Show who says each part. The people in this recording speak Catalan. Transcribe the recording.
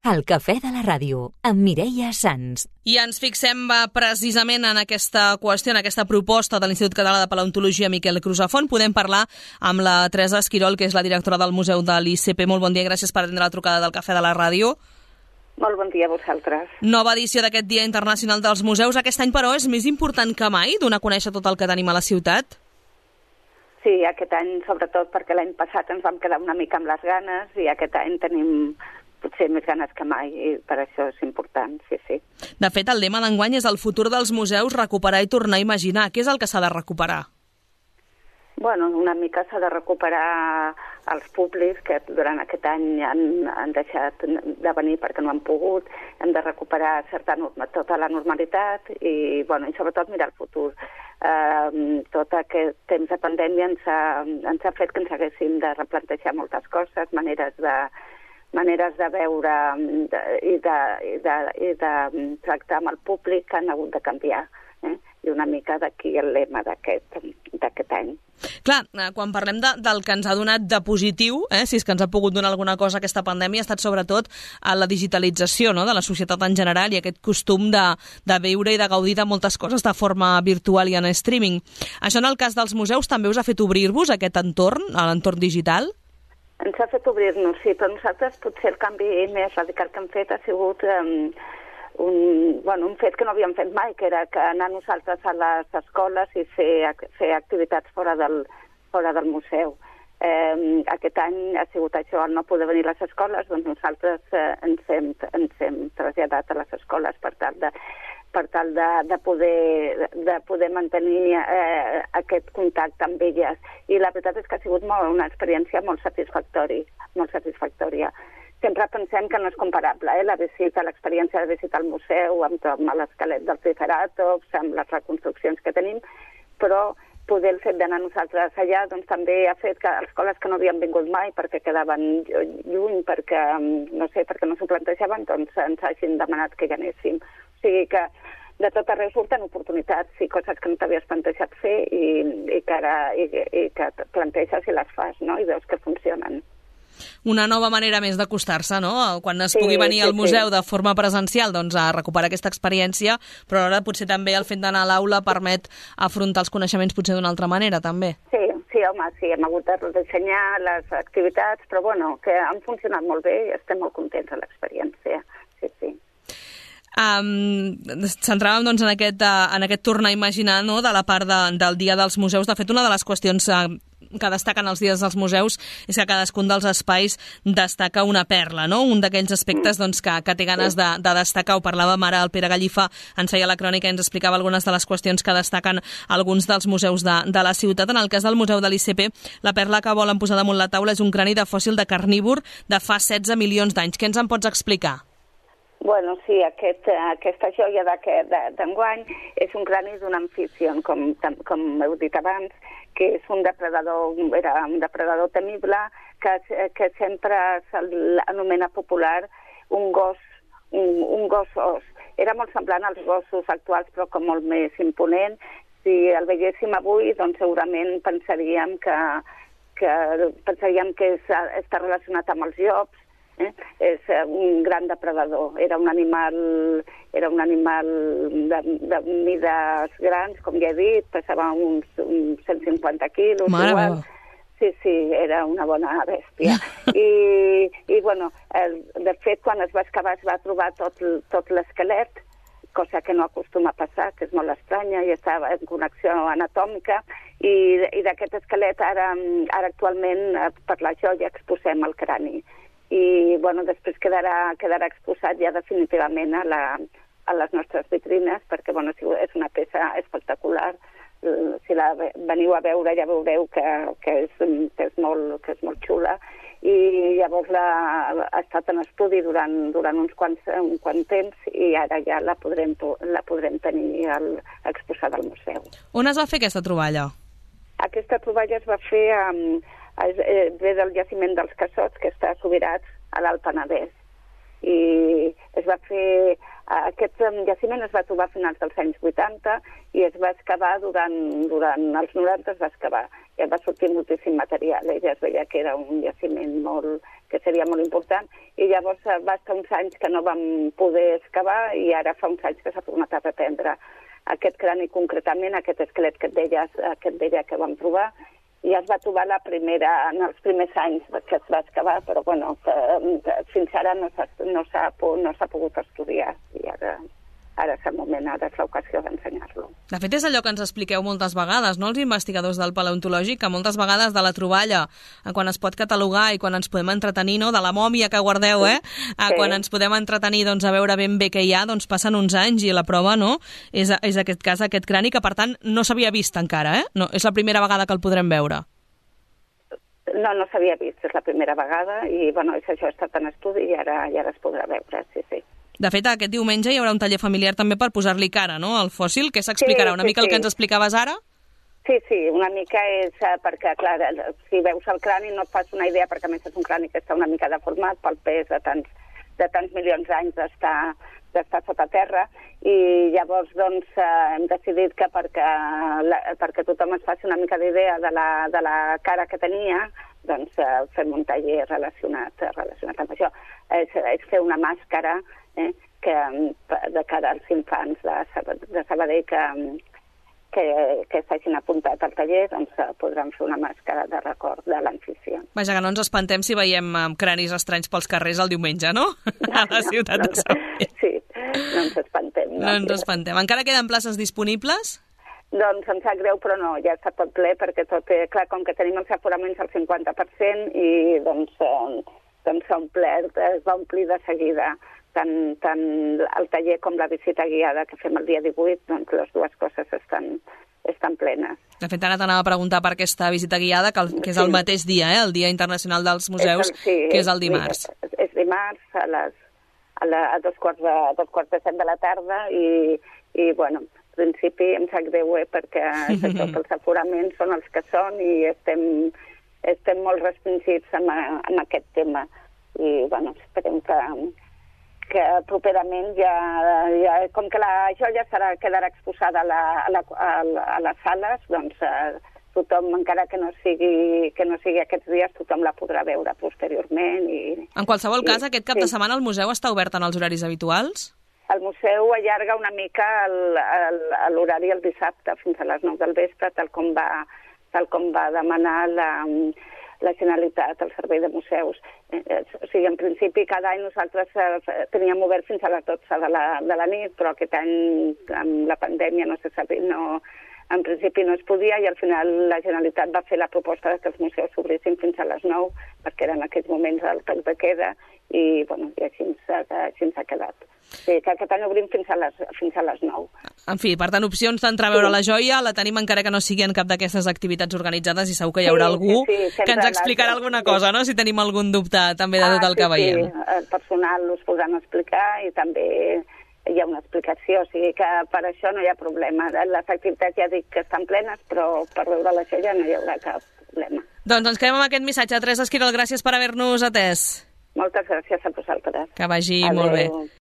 Speaker 1: El cafè de la ràdio, amb Mireia Sans.
Speaker 2: I ens fixem precisament en aquesta qüestió, en aquesta proposta de l'Institut Català de Paleontologia Miquel Crusafont. Podem parlar amb la Teresa Esquirol, que és la directora del Museu de l'ICP. Molt bon dia, gràcies per atendre la trucada del cafè de la ràdio.
Speaker 3: Molt bon dia a vosaltres.
Speaker 2: Nova edició d'aquest Dia Internacional dels Museus. Aquest any, però, és més important que mai donar a conèixer tot el que tenim a la ciutat?
Speaker 3: Sí, aquest any, sobretot perquè l'any passat ens vam quedar una mica amb les ganes i aquest any tenim potser més ganes que mai i per això és important, sí.
Speaker 2: De fet, el lema d'enguany és el futur dels museus, recuperar i tornar a imaginar. Què és el que s'ha de recuperar?
Speaker 3: Bueno, una mica s'ha de recuperar els públics que durant aquest any han deixat de venir perquè no han pogut. Hem de recuperar tota la normalitat i sobretot mirar el futur. Tot aquest temps de pandèmia ens ha fet que ens haguéssim de replantejar moltes coses, maneres de veure i de tractar amb el públic que han hagut de canviar. I una mica d'aquí el lema d'aquest any.
Speaker 2: Clar, quan parlem del que ens ha donat de positiu, si és que ens ha pogut donar alguna cosa aquesta pandèmia, ha estat sobretot a la digitalització, no?, de la societat en general i aquest costum de veure i de gaudir de moltes coses de forma virtual i en streaming. Això en el cas dels museus també us ha fet obrir-vos a aquest entorn, a l'entorn digital?
Speaker 3: Ens ha fet obrir-nos, sí, però nosaltres potser el canvi més radical que hem fet ha sigut un fet que no havíem fet mai, que era anar nosaltres a les escoles i fer activitats fora del museu. Aquest any ha sigut això, el no poder venir a les escoles, doncs nosaltres ens hem traslladat a les escoles per tal de poder mantenir aquest contacte amb elles. I la veritat és que ha sigut una experiència molt satisfactòria. Sempre pensem que no és comparable, l'experiència de visitar el museu amb l'esquelet del Triceratops, amb les reconstruccions que tenim, però poder el fet d'anar nosaltres allà doncs, també ha fet que escoles que no havien vingut mai perquè quedaven lluny, perquè no s'ho plantejaven, doncs ens hagin demanat que hi anéssim. O sigui que de tot arreu surten oportunitats i coses que no t'havies plantejat fer i que planteges i les fas, no? I veus que funcionen.
Speaker 2: Una nova manera més d'acostar-se, no? Quan es pugui venir al museu de forma presencial, doncs a recuperar aquesta experiència, però ara potser també el fet d'anar a l'aula permet afrontar els coneixements potser d'una altra manera, també.
Speaker 3: Sí, hem hagut de redissenyar les activitats, però que han funcionat molt bé i estem molt contents de l'experiència, sí.
Speaker 2: Centràvem doncs, en aquest tornar a imaginar, no?, de la part del Dia dels Museus. De fet, una de les qüestions que destaquen els dies dels museus és que cadascun dels espais destaca una perla, no? Un d'aquells aspectes doncs, que té ganes de destacar. Ho parlàvem ara, el Pere Gallifa ens feia la crònica i ens explicava algunes de les qüestions que destaquen alguns dels museus de la ciutat. En el cas del Museu de l'ICP, la perla que volen posar damunt la taula és un crani de fòssil de carnívor de fa 16 milions d'anys. Què ens en pots explicar?
Speaker 3: Bueno, sí, aquesta joia d'enguany és un crani d'un amfibion, com heu dit abans, que és era un depredador temible que sempre s'anomena popular un gos os. Era molt semblant als gossos actuals, però com molt més imponent. Si el veiéssim avui, doncs segurament pensaríem que està relacionat amb els llops. És un gran depredador. Era un animal de mides grans, com ja he dit, pesava uns 150 quilos.
Speaker 2: Mare meva.
Speaker 3: Sí, era una bona bèstia. I de fet, quan es va excavar es va trobar tot l'esquelet, cosa que no acostuma a passar, que és molt estranya, i estava en connexió anatòmica, i d'aquest esquelet ara actualment per la joia exposem el crani. I després quedarà exposat ja definitivament a les nostres vitrines, perquè és una peça espectacular. Si la veniu a veure ja veureu que és molt xula, i llavors ha estat en estudi durant un quant temps i ara ja la podrem tenir exposada al museu.
Speaker 2: On es va fer aquesta troballa?
Speaker 3: Aquesta troballa es va fer ve del jaciment dels Cassots, que està a Subirats, a l'Alt Penedès. I es va fer... Aquest jaciment es va trobar a finals dels anys 80 i es va excavar durant els 90 es va excavar. ja va sortir moltíssim material, ja es veia que era un jaciment que seria molt important, i llavors va estar uns anys que no vam poder excavar i ara fa uns anys que s'ha tornat a reprendre aquest crani concretament, aquest esquelet que et deia que vam trobar, i es va trobar en els primers anys que es va excavar, però bueno, fins ara no s'ha pogut estudiar, i ara és el moment, ara és l'ocasió d'ensenyar-lo.
Speaker 2: De fet, és allò que ens expliqueu moltes vegades, no?, els investigadors del paleontològic, que moltes vegades de la troballa, quan es pot catalogar i quan ens podem entretenir, no?, de la mòmia que guardeu, quan ens podem entretenir a veure ben bé què hi ha, doncs passen uns anys i la prova, no?, és aquest cas, aquest crani, que per tant no s'havia vist encara, No, és la primera vegada que el podrem veure.
Speaker 3: No s'havia vist, és la primera vegada, i bueno, això ha estat en estudi i ara es podrà veure, sí.
Speaker 2: De fet, aquest diumenge hi haurà un taller familiar també per posar-li cara, no?, al fòssil, que s'explicarà una mica el que ens explicaves ara?
Speaker 3: Sí, una mica és perquè, clar, si veus el crani no et fas una idea, perquè a més és un crani que està una mica deformat pel pes de tants milions d'anys d'estar sota terra, i llavors doncs hem decidit que perquè tothom es faci una mica d'idea de la cara que tenia, doncs fem un taller relacionat amb això. És fer una màscara de cara als infants de Sabadell que s'hagin apuntat al taller, doncs podran fer una màscara de record de l'amfició.
Speaker 2: Vaja, que no ens espantem si veiem cranis estranys pels carrers el diumenge, no? A la ciutat de Sabadell.
Speaker 3: Sí, no ens espantem.
Speaker 2: No ens espantem. Encara queden places disponibles?
Speaker 3: Doncs em sap greu, però no, ja està tot ple, perquè clar, com que tenim els aforaments al 50%, i doncs s'ha omplert, es va omplir de seguida. Tant el taller com la visita guiada que fem el dia 18, doncs les dues coses estan plenes.
Speaker 2: De fet, ara t'anava a preguntar per aquesta visita guiada, que és el mateix dia, el Dia Internacional dels Museus, que és el dimarts.
Speaker 3: És dimarts a dos quarts de 7 de la tarda, i bueno, en principi em sap greu, perquè tots els aforaments són els que són, i estem molt restringits amb aquest tema. I bueno, esperem que properament com que la joia quedarà exposada a les sales, doncs tothom, encara que no sigui aquests dies, tothom la podrà veure posteriorment.
Speaker 2: En qualsevol cas, aquest cap de setmana el museu està obert en els horaris habituals?
Speaker 3: El museu allarga una mica l'horari el dissabte fins a les 9 del vespre, tal com va demanar la Generalitat, el Servei de Museus. O sigui, en principi, cada any nosaltres teníem obert fins a les 12 de la nit, però aquest any, amb la pandèmia, en principi no es podia, i al final la Generalitat va fer la proposta que els museus s'obrissin fins a les 9, perquè eren aquells moments del toc de queda, i bueno, i així ens ha quedat. Sí, que aquest any obrim fins a les 9.
Speaker 2: En fi, per tant, opcions d'entrar a veure la joia la tenim, encara que no sigui en cap d'aquestes activitats organitzades, i segur que hi haurà algú que ens explicarà alguna cosa, no?, si tenim algun dubte també de tot el que veiem.
Speaker 3: Sí, el personal us podran explicar, i també hi ha una explicació, o sigui que per això no hi ha problema. Les activitats ja dic que estan plenes, però per veure la joia no hi haurà cap problema.
Speaker 2: Doncs ens quedem amb aquest missatge. Teresa Esquirol, gràcies per haver-nos atès.
Speaker 3: Moltes gràcies a vosaltres.
Speaker 2: Que vagi molt bé.